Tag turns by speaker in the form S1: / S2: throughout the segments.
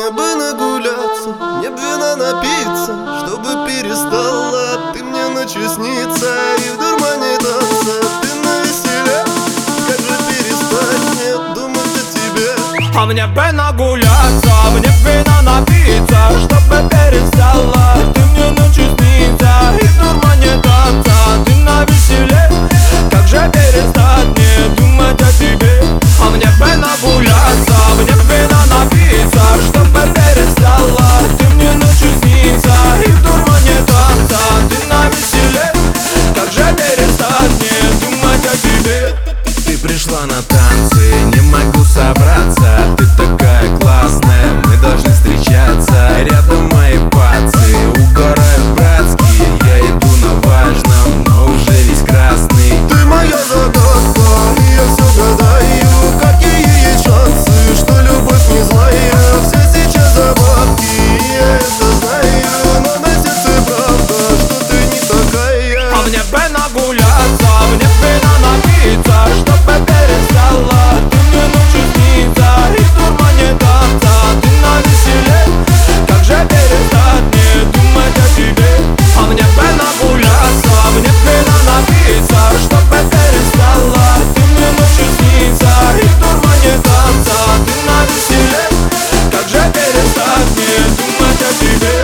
S1: Мне бы нагуляться, мне бы вина напиться, чтобы перестала ты мне ночью сниться. И в дурмане танца ты навеселе. Как же перестать мне думать о тебе?
S2: А мне бы нагуляться, мне бы вина напиться, чтобы перестала ты мне ночью сниться. И в дурмане танца ты навеселе. Как же перестать мне думать о тебе? А мне бы нагуляться, мне бы вина напиться, чтобы перестала ты мне ночью сниться. И в дурмане танца ты навеселе. Как же перестать мне думать о тебе?
S3: Ты пришла на танцы, не могу собраться. Ты такая классная, мы должны встречаться. Рядом мои пацы, угорают братские. Я иду на важном, но уже весь красный.
S1: Ты моя загадка, и я все гадаю. Какие есть шансы, что любовь не злая? Все сейчас забавки, и я это знаю. Но на сердце правда, что ты не такая.
S2: А мне бы нагуляться, мне бы вина напиться, чтобы перестала ты мне ночью сниться. И в дурмане танца ты навеселе. Как же перестать мне думать о тебе? А мне бы нагуляться, мне бы вина напиться, чтобы перестала ты мне ночью сниться. И в дурмане танца ты навеселе. Как же перестать мне думать о тебе?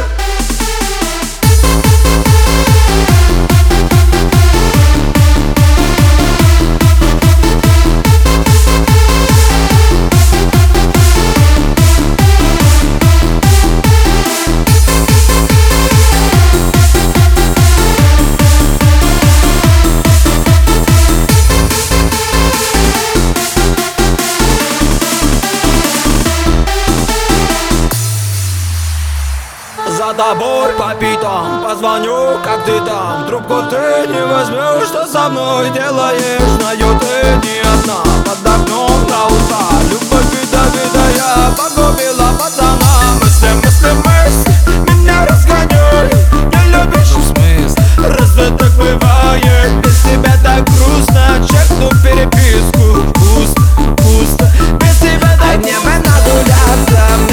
S2: За тобой по пятам позвоню, как ты там. Трубку ты не возьмешь, что со мной делаешь? Знаю, ты не одна, под окном до утра. Любовь ядовитая погубила пацана. Мысли меня разгоняют. Не любишь в смысле? Разве так бывает? Без тебя так грустно. Чекну переписку. Пусто, пусто. Без тебя так.
S3: Мне бы нагуляться,